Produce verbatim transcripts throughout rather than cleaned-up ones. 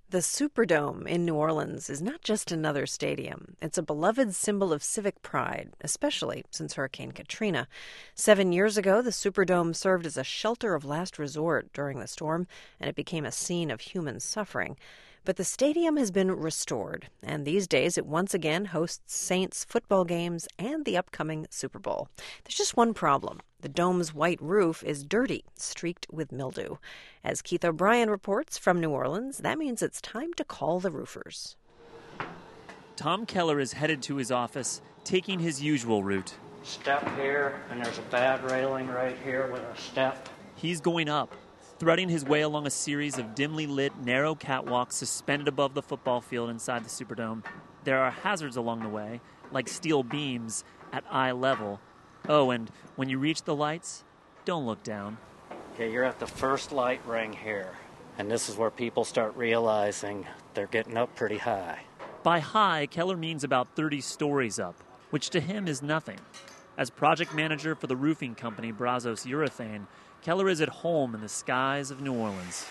The Superdome in New Orleans is not just another stadium. It's a beloved symbol of civic pride, especially since Hurricane Katrina. Seven years ago, the Superdome served as a shelter of last resort during the storm, and it became a scene of human suffering. But the stadium has been restored, and these days it once again hosts Saints football games and the upcoming Super Bowl. There's just one problem. The dome's white roof is dirty, streaked with mildew. As Keith O'Brien reports from New Orleans, that means it's time to call the roofers. Tom Keller is headed to his office, taking his usual route. Step here, and there's a bad railing right here with a step. He's going up, threading his way along a series of dimly lit, narrow catwalks suspended above the football field inside the Superdome. There are hazards along the way, like steel beams at eye level. Oh, and when you reach the lights, don't look down. Okay, you're at the first light ring here, and this is where people start realizing they're getting up pretty high. By high, Keller means about thirty stories up, which to him is nothing. As project manager for the roofing company Brazos Urethane, Keller is at home in the skies of New Orleans.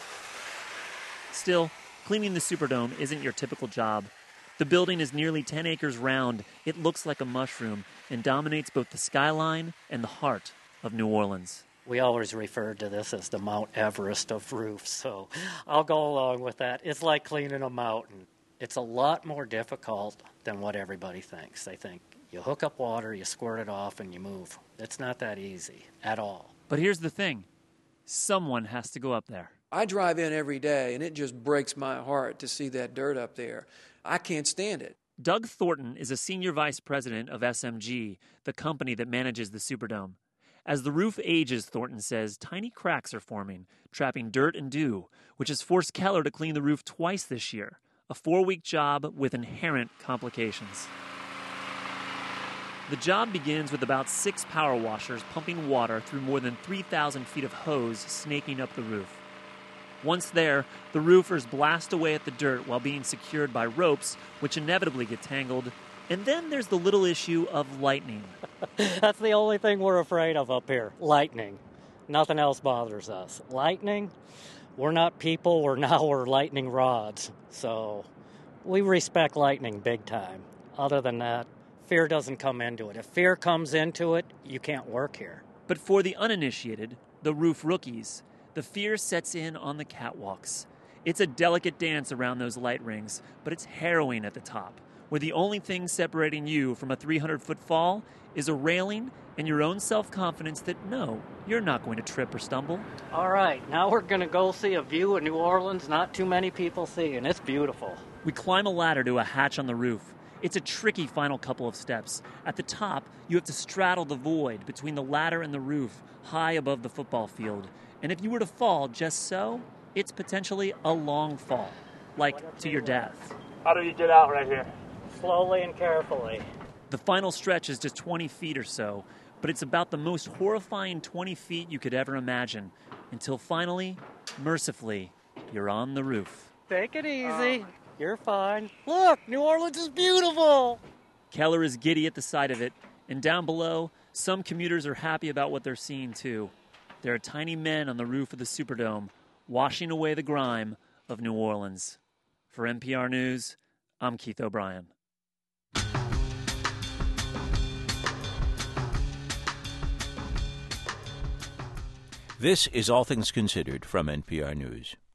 Still, cleaning the Superdome isn't your typical job. The building is nearly ten acres round. It looks like a mushroom and dominates both the skyline and the heart of New Orleans. We always referred to this as the Mount Everest of roofs, so I'll go along with that. It's like cleaning a mountain. It's a lot more difficult than what everybody thinks. They think you hook up water, you squirt it off, and you move. It's not that easy at all. But here's the thing. Someone has to go up there. I drive in every day, and it just breaks my heart to see that dirt up there. I can't stand it. Doug Thornton is a senior vice president of S M G, the company that manages the Superdome. As the roof ages, Thornton says, tiny cracks are forming, trapping dirt and dew, which has forced Keller to clean the roof twice this year, a four-week job with inherent complications. The job begins with about six power washers pumping water through more than three thousand feet of hose snaking up the roof. Once there, the roofers blast away at the dirt while being secured by ropes, which inevitably get tangled. And then there's the little issue of lightning. That's the only thing we're afraid of up here, lightning. Nothing else bothers us. Lightning, we're not people, we're now we're lightning rods. So we respect lightning big time. Other than that, fear doesn't come into it. If fear comes into it, you can't work here. But for the uninitiated, the roof rookies, the fear sets in on the catwalks. It's a delicate dance around those light rings, but it's harrowing at the top, where the only thing separating you from a three hundred foot fall is a railing and your own self-confidence that, no, you're not going to trip or stumble. All right, now we're going to go see a view of New Orleans not too many people see, and it's beautiful. We climb a ladder to a hatch on the roof. It's a tricky final couple of steps. At the top, you have to straddle the void between the ladder and the roof, high above the football field. And if you were to fall just so, it's potentially a long fall, like to your death. How do you get out right here? Slowly and carefully. The final stretch is just twenty feet or so, but it's about the most horrifying twenty feet you could ever imagine, until finally, mercifully, you're on the roof. Take it easy. Oh. You're fine. Look, New Orleans is beautiful. Keller is giddy at the sight of it, and down below, some commuters are happy about what they're seeing too. There are tiny men on the roof of the Superdome, washing away the grime of New Orleans. For N P R News, I'm Keith O'Brien. This is All Things Considered from N P R News.